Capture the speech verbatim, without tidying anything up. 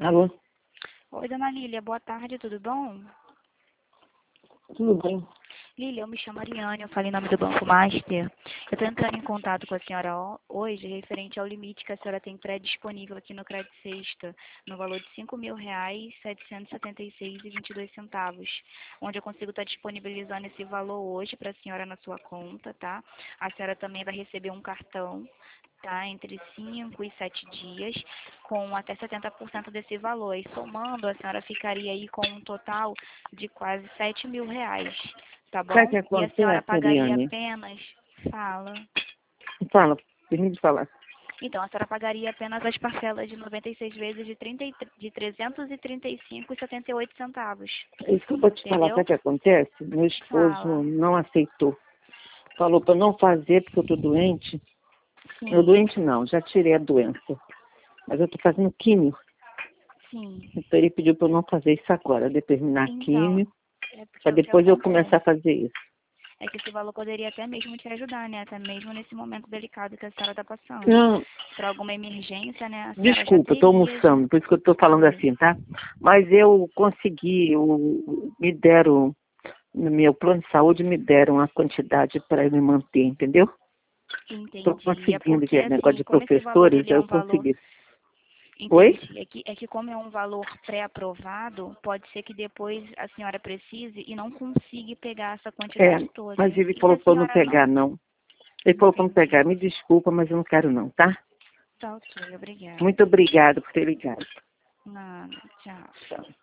Alô? Oi, dona Lília, boa tarde, tudo bom? Tudo bem. Lília, eu me chamo Ariane, eu falei em nome do Banco Master. Eu estou entrando em contato com a senhora ho- hoje, referente ao limite que a senhora tem pré-disponível aqui no Crédito Sexta, no valor de cinco mil reais, setecentos e setenta e seis reais e vinte e dois centavos, onde eu consigo estar disponibilizando esse valor hoje para a senhora na sua conta, tá? A senhora também vai receber um cartão, tá? Entre cinco e sete dias, com até setenta por cento desse valor. E somando, a senhora ficaria aí com um total de quase sete mil reais. Tá Sabe o bom? que E a senhora acontece, pagaria Ariane? apenas... Fala. Fala, termine de falar. Então, a senhora pagaria apenas as parcelas de noventa e seis vezes de, trinta e três de trezentos e trinta e cinco reais e setenta e oito centavos. É isso que eu vou te falar. Entendeu? Sabe o que acontece? Meu esposo Fala. não aceitou. Falou para não fazer porque eu tô doente. Eu Sim, doente não, já tirei a doença. Mas eu tô fazendo químio. sim. Então ele pediu para eu não fazer isso agora, de terminar a Então, químio, é porque para o que depois eu começar acontece a fazer isso. é que esse valor poderia até mesmo te ajudar, né? Até mesmo nesse momento delicado que a senhora está passando. Não, Para alguma emergência, né? A senhora já desculpa, eu tô teria... já- almoçando, por isso que eu tô falando Fala. assim, tá? Mas eu consegui, eu, me deram, no meu plano de saúde, me deram a quantidade para eu me manter, entendeu? Estou Entendi. É conseguindo, que porque, é negócio assim, de como esse valor professores, ele é eu um valor... consegui. Oi? Entendi. É que, é que como é um valor pré-aprovado, pode ser que depois a senhora precise e não consiga pegar essa É, quantidade toda. mas ele E se falou a para eu não senhora pegar, não... não. Ele falou para não Entendi. pegar, me desculpa, mas eu não quero não, tá? Tá ok, obrigada. Muito obrigado por ter ligado. Nada, tchau. Tchau.